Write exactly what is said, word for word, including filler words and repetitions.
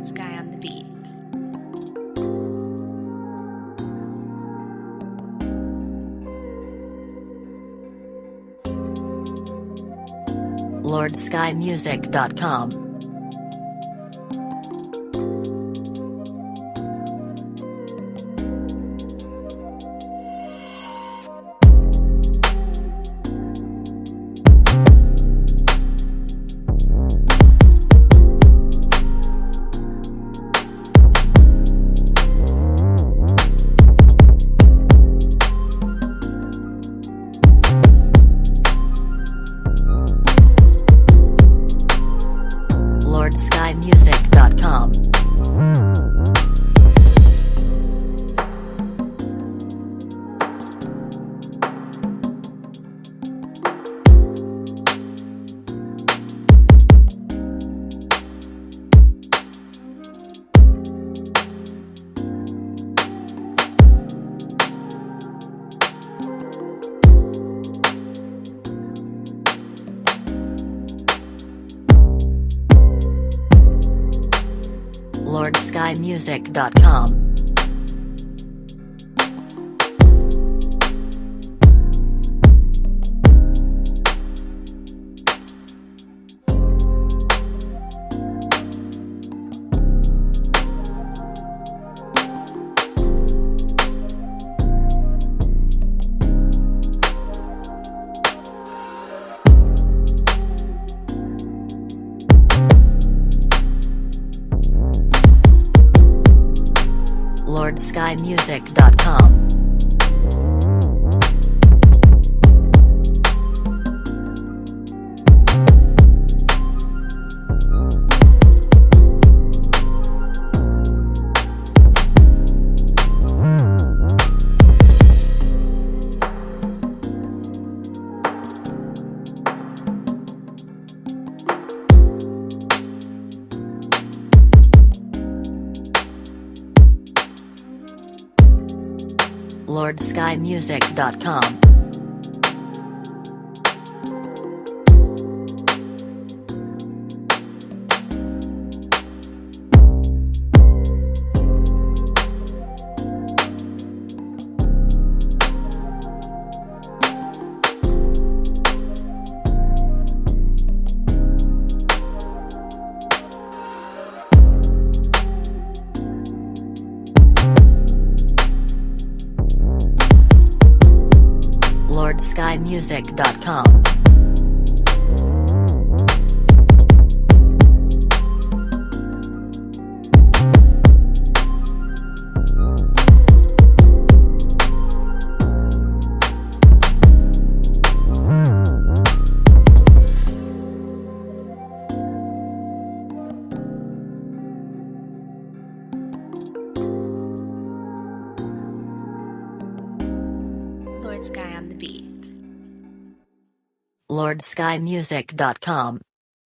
Lord Sky on the beat. Lord Sky Music dot com. Lord Sky Music dot com. Lord Sky Music dot com. Lord Sky Music dot com. Lord Sky Music dot com. Lord Sky Music dot com. Lord Sky on the beat. Lord Sky Music dot com.